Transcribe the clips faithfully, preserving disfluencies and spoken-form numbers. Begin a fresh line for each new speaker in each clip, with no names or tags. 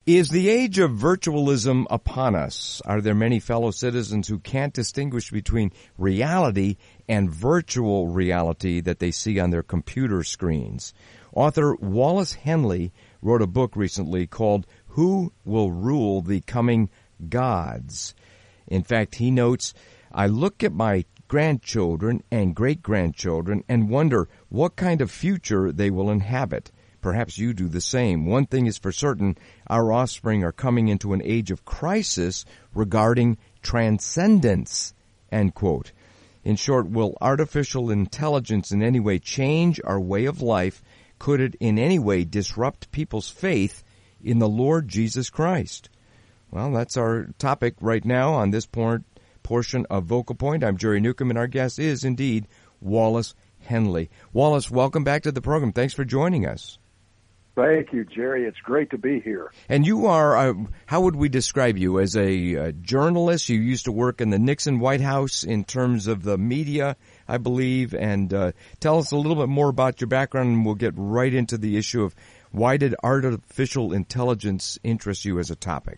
Is the age of virtualism upon us? Are there many fellow citizens who can't distinguish between reality and virtual reality that they see on their computer screens? Author Wallace Henley wrote a book recently called Who Will Rule the Coming Gods? In fact, he notes, I look at my grandchildren and great-grandchildren and wonder what kind of future they will inhabit. Perhaps you do the same. One thing is for certain, our offspring are coming into an age of crisis regarding transcendence, end quote. In short, will artificial intelligence in any way change our way of life? Could it in any way disrupt people's faith in the Lord Jesus Christ? Well, that's our topic right now on this por- portion of Vocal Point. I'm Jerry Newcomb, and our guest is indeed Wallace Henley. Wallace, welcome back to the program. Thanks for joining us.
Thank you, Jerry. It's great to be here.
And you are, uh, how would we describe you? As a uh, journalist? You used to work in the Nixon White House in terms of the media, I believe. And uh, tell us a little bit more about your background, and we'll get right into the issue of why did artificial intelligence interest you as a topic?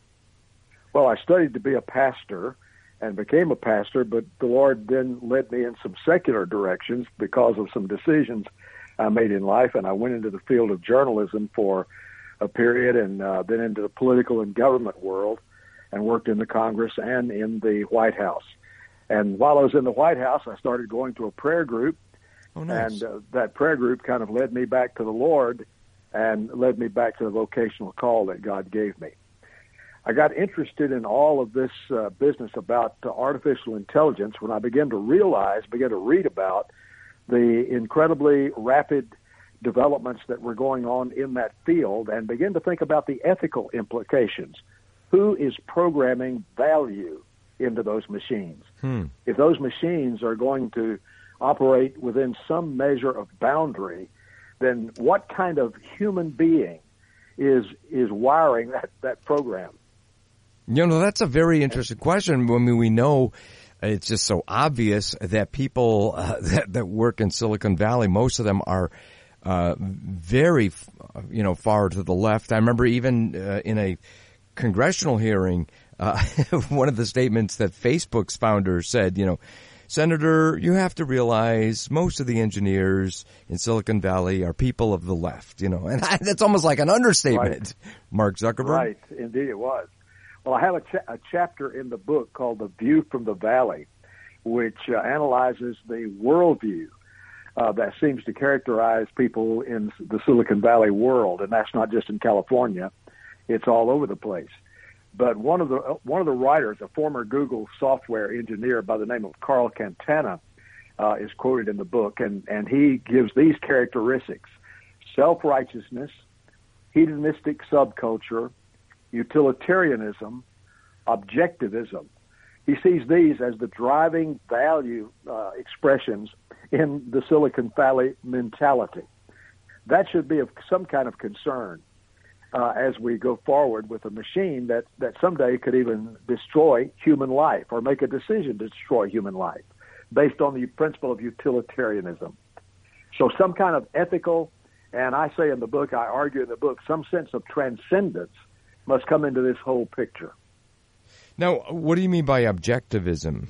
Well, I studied to be a pastor and became a pastor, but the Lord then led me in some secular directions because of some decisions I made in life, and I went into the field of journalism for a period, and uh, then into the political and government world, and worked in the Congress and in the White House. And while I was in the White House, I started going to a prayer group,
oh, nice.
and uh, that prayer group kind of led me back to the Lord and led me back to the vocational call that God gave me. I got interested in all of this uh, business about uh, artificial intelligence when I began to realize, began to read about the incredibly rapid developments that were going on in that field, and begin to think about the ethical implications. Who is programming value into those machines?
Hmm.
If those machines are going to operate within some measure of boundary, then what kind of human being is is wiring that, that program?
You know, that's a very interesting question. I mean, we know it's just so obvious that people uh, that, that work in Silicon Valley, most of them are uh, very, you know, far to the left. I remember even uh, in a congressional hearing, uh, one of the statements that Facebook's founder said, you know, Senator, you have to realize most of the engineers in Silicon Valley are people of the left, you know, and that's almost like an understatement,
Right.
Mark Zuckerberg.
Right, indeed it was. Well, I have a, cha- a chapter in the book called The View from the Valley, which uh, analyzes the worldview uh, that seems to characterize people in the Silicon Valley world, and that's not just in California. It's all over the place. But one of the uh, one of the writers, a former Google software engineer by the name of Carl Quintana, uh, is quoted in the book, and, and he gives these characteristics: self-righteousness, hedonistic subculture, utilitarianism, objectivism. He sees these as the driving value uh, expressions in the Silicon Valley mentality. That should be of some kind of concern uh, as we go forward with a machine that, that someday could even destroy human life or make a decision to destroy human life based on the principle of utilitarianism. So some kind of ethical, and I say in the book, I argue in the book, some sense of transcendence must come into this whole picture.
Now, what do you mean by objectivism?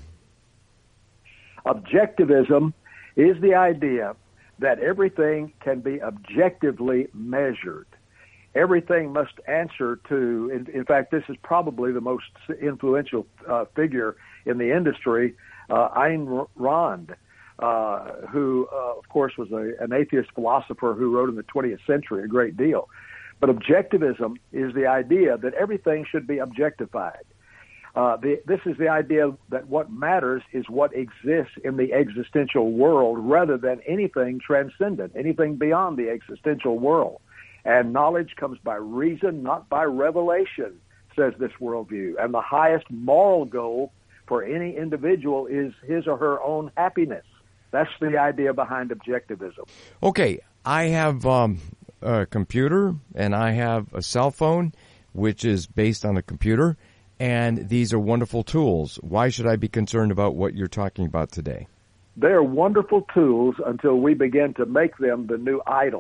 Objectivism is the idea that everything can be objectively measured. Everything must answer to, in, in fact, this is probably the most influential uh, figure in the industry, uh, Ayn Rand, uh, who, uh, of course, was a, an atheist philosopher who wrote in the twentieth century a great deal. But objectivism is the idea that everything should be objectified. Uh, the, this is the idea that what matters is what exists in the existential world rather than anything transcendent, anything beyond the existential world. And knowledge comes by reason, not by revelation, says this worldview. And the highest moral goal for any individual is his or her own happiness. That's the idea behind objectivism.
Okay, I have um, a computer and I have a cell phone, which is based on a computer, and these are wonderful tools. Why should I be concerned about what you're talking about today?
They are wonderful tools until we begin to make them the new idols.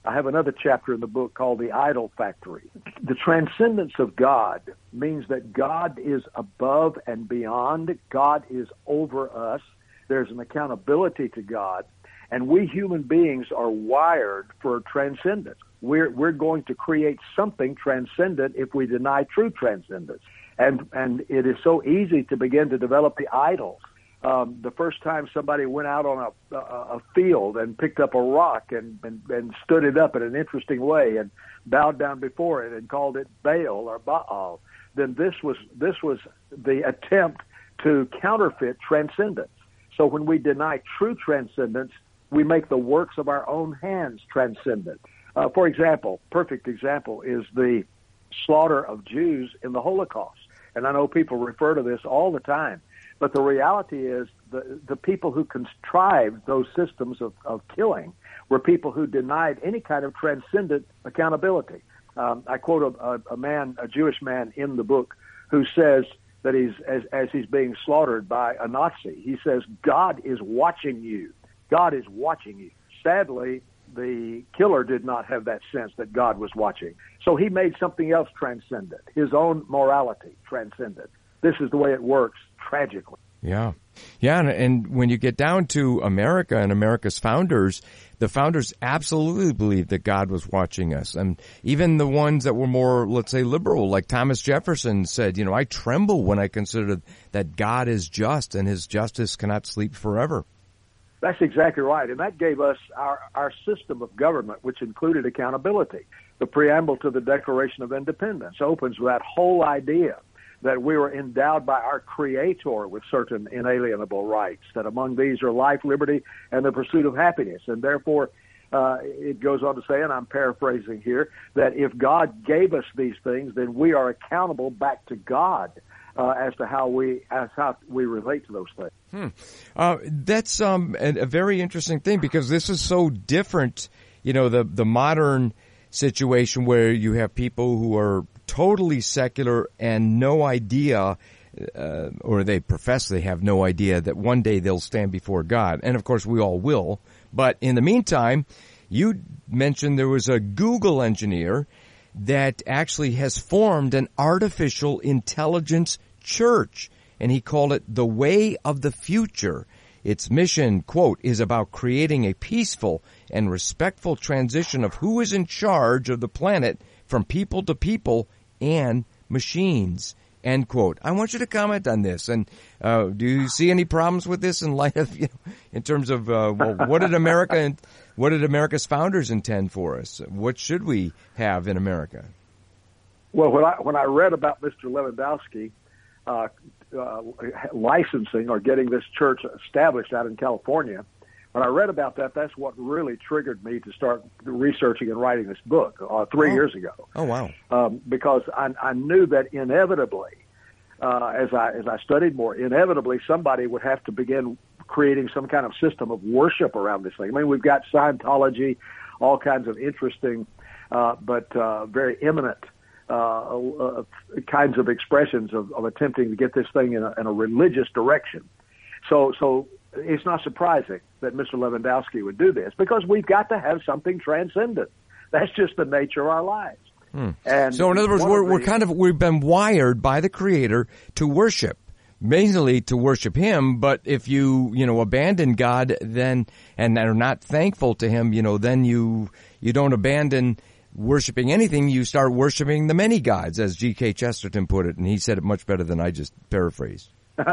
I have another chapter in the book called The Idol Factory. The transcendence of God means that God is above and beyond. God is over us. There's an accountability to God. And we human beings are wired for transcendence. We're, we're going to create something transcendent if we deny true transcendence. And, and it is so easy to begin to develop the idols. Um, the first time somebody went out on a, a, a field and picked up a rock and, and, and stood it up in an interesting way and bowed down before it and called it Baal or Baal, then this was this was the attempt to counterfeit transcendence. So when we deny true transcendence, we make the works of our own hands transcendent. Uh, for example, perfect example is the slaughter of Jews in the Holocaust. And I know people refer to this all the time. But the reality is the, the people who contrived those systems of, of killing were people who denied any kind of transcendent accountability. Um, I quote a, a man, a Jewish man in the book, who says that he's as, as he's being slaughtered by a Nazi, he says, God is watching you. God is watching you. Sadly, the killer did not have that sense that God was watching. So he made something else transcendent, his own morality transcendent. This is the way it works, tragically.
Yeah. Yeah, and, and when you get down to America and America's founders, the founders absolutely believed that God was watching us. And even the ones that were more, let's say, liberal, like Thomas Jefferson said, you know, I tremble when I consider that God is just and his justice cannot sleep forever.
That's exactly right. And that gave us our, our system of government, which included accountability. The preamble to the Declaration of Independence opens with that whole idea that we were endowed by our Creator with certain inalienable rights, that among these are life, liberty, and the pursuit of happiness. And therefore, uh, it goes on to say, and I'm paraphrasing here, that if God gave us these things, then we are accountable back to God uh, as to how we as how we relate to those things.
Hmm. Uh, that's um, a, a very interesting thing, because this is so different, you know, the, the modern situation where you have people who are totally secular and no idea, uh, or they profess they have no idea that one day they'll stand before God. And of course we all will. But in the meantime, you mentioned there was a Google engineer that actually has formed an artificial intelligence church, and he called it the Way of the Future. Its mission, quote, is about creating a peaceful and respectful transition of who is in charge of the planet from people to people and machines, end quote. I want you to comment on this. And uh, do you see any problems with this in light of, you know, in terms of uh, well, what did America, what did America's founders intend for us? What should we have in America?
Well, when I when I read about Mister Lewandowski uh, uh, licensing or getting this church established out in California, when I read about that, that's what really triggered me to start researching and writing this book uh, three oh. years ago.
Oh, wow.
Um, because I, I knew that inevitably, uh, as I as I studied more, inevitably somebody would have to begin creating some kind of system of worship around this thing. I mean, we've got Scientology, all kinds of interesting uh, but uh, very imminent uh, uh, kinds of expressions of, of attempting to get this thing in a, in a religious direction. So, so it's not surprising that Mister Lewandowski would do this, because we've got to have something transcendent. That's just the nature of our lives.
Hmm. And so, in other words, we're, the, we're kind of we've been wired by the Creator to worship, mainly to worship Him. But if you you know abandon God, then and are not thankful to Him, you know, then you you don't abandon worshiping anything. You start worshiping the many gods, as G K Chesterton put it, and he said it much better than I just paraphrased.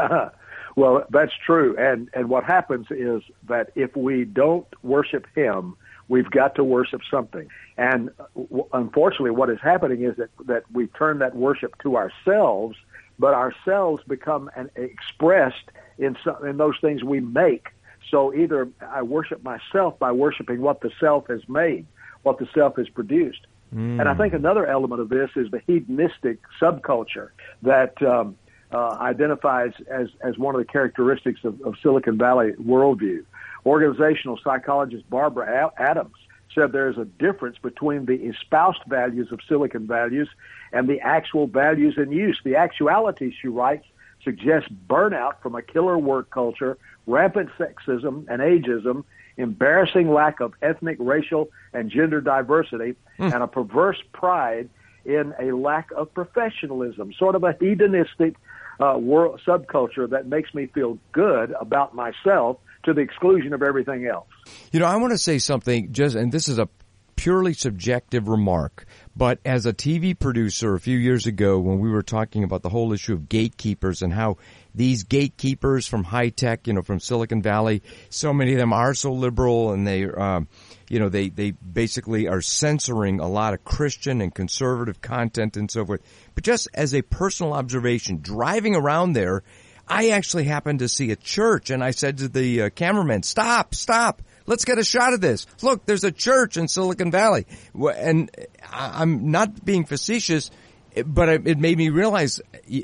Well, that's true. And, and what happens is that if we don't worship Him, we've got to worship something. And w- unfortunately, what is happening is that, that we turn that worship to ourselves, but ourselves become an, expressed in, some, in those things we make. So either I worship myself by worshiping what the self has made, what the self has produced. Mm. And I think another element of this is the hedonistic subculture that um, Uh, identifies as, as one of the characteristics of, of Silicon Valley worldview. Organizational psychologist Barbara Adams said there is a difference between the espoused values of Silicon values and the actual values in use. The actuality, she writes, suggests burnout from a killer work culture, rampant sexism and ageism, embarrassing lack of ethnic, racial, and gender diversity, mm. and a perverse pride in a lack of professionalism, sort of a hedonistic uh, world subculture that makes me feel good about myself to the exclusion of everything else.
You know, I want to say something, just, and this is a purely subjective remark, but as a T V producer a few years ago when we were talking about the whole issue of gatekeepers and how these gatekeepers from high tech, you know, from Silicon Valley, so many of them are so liberal and they, um, you know, they, they basically are censoring a lot of Christian and conservative content and so forth. But just as a personal observation, driving around there, I actually happened to see a church and I said to the uh, cameraman, stop, stop. Let's get a shot of this. Look, there's a church in Silicon Valley. And I'm not being facetious, but it made me realize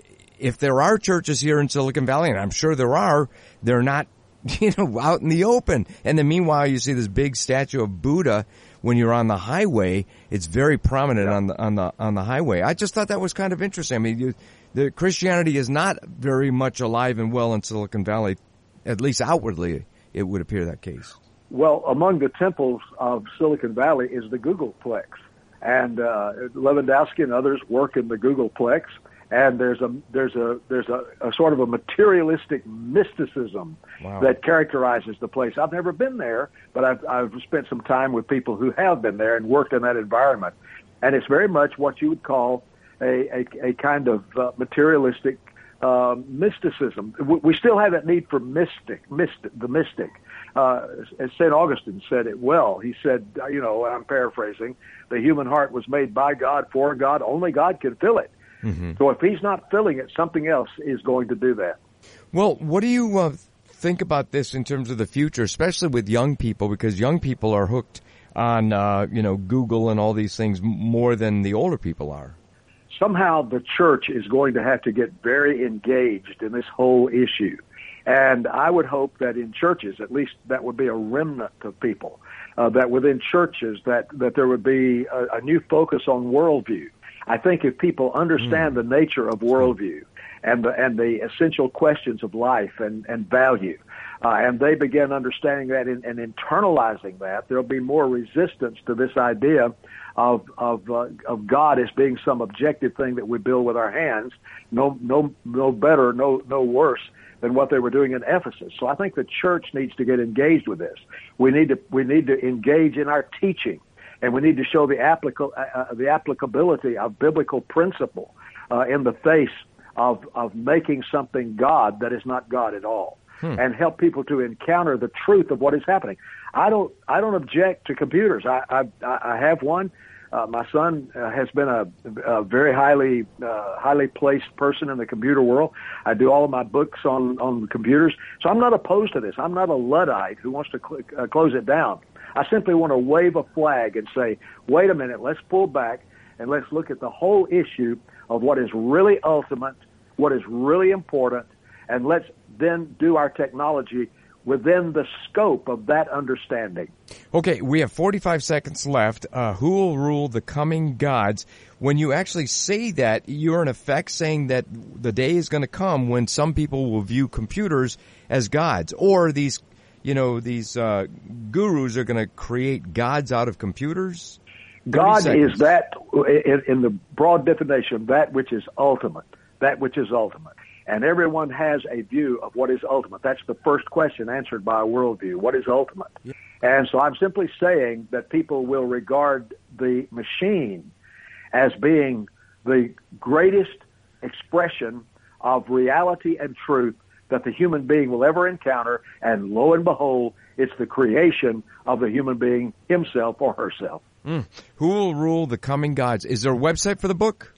if there are churches here in Silicon Valley, and I'm sure there are, they're not, you know, out in the open. And then meanwhile, you see this big statue of Buddha when you're on the highway. It's very prominent on the, on the, on the highway. I just thought that was kind of interesting. I mean, you, the Christianity is not very much alive and well in Silicon Valley, at least outwardly, it would appear that case.
Well, among the temples of Silicon Valley is the Googleplex. And uh, Lewandowski and others work in the Googleplex. And there's a there's a there's a, a sort of a materialistic mysticism wow. that characterizes the place. I've never been there, but I've I've spent some time with people who have been there and worked in that environment. And it's very much what you would call a a, a kind of uh, materialistic uh, mysticism. We still have that need for mystic, mystic the mystic. Uh, as Saint Augustine said it well. He said, you know, I'm paraphrasing, the human heart was made by God, for God, only God can fill it. Mm-hmm. So if he's not filling it, something else is going to do that.
Well, what do you uh, think about this in terms of the future, especially with young people, because young people are hooked on, uh, you know, Google and all these things more than the older people are?
Somehow the church is going to have to get very engaged in this whole issue. And I would hope that in churches, at least that would be a remnant of people, uh, that within churches that, that there would be a, a new focus on worldview. I think if people understand mm. the nature of worldview and the, and the essential questions of life and, and value, uh, and they begin understanding that and, and internalizing that, there'll be more resistance to this idea of of uh, of God as being some objective thing that we build with our hands, no no no better, no no worse than what they were doing in Ephesus. So I think the church needs to get engaged with this. We need to we need to engage in our teaching, and we need to show the applica- uh, the applicability of biblical principle uh, in the face of of making something God that is not God at all, hmm. and help people to encounter the truth of what is happening. I don't I don't object to computers. I I, I have one. Uh, my son uh, has been a, a very highly uh, highly placed person in the computer world. I do all of my books on, on computers. So I'm not opposed to this. I'm not a Luddite who wants to cl- uh, close it down. I simply want to wave a flag and say, wait a minute, let's pull back and let's look at the whole issue of what is really ultimate, what is really important, and let's then do our technology within the scope of that understanding.
Okay, we have forty-five seconds left. Uh, who will rule the coming gods? When you actually say that, you're in effect saying that the day is going to come when some people will view computers as gods, or these, you know, these uh, gurus are going to create gods out of computers?
God is that, in, in the broad definition, that which is ultimate, that which is ultimate. And everyone has a view of what is ultimate. That's the first question answered by a worldview. What is ultimate? Yeah. And so I'm simply saying that people will regard the machine as being the greatest expression of reality and truth that the human being will ever encounter. And lo and behold, it's the creation of the human being himself or herself.
Mm. Who will rule the coming gods? Is there a website for the book?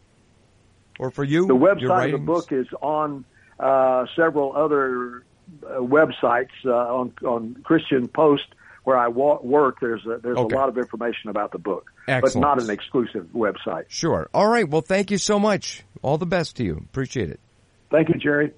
Or for you?
The website of the book is on uh, several other uh, websites uh, on on Christian Post where I wa- work. There's a, there's okay. a lot of information about the book,
Excellent.
But not an exclusive website.
Sure. All right. Well, thank you so much. All the best to you. Appreciate it.
Thank you, Jerry.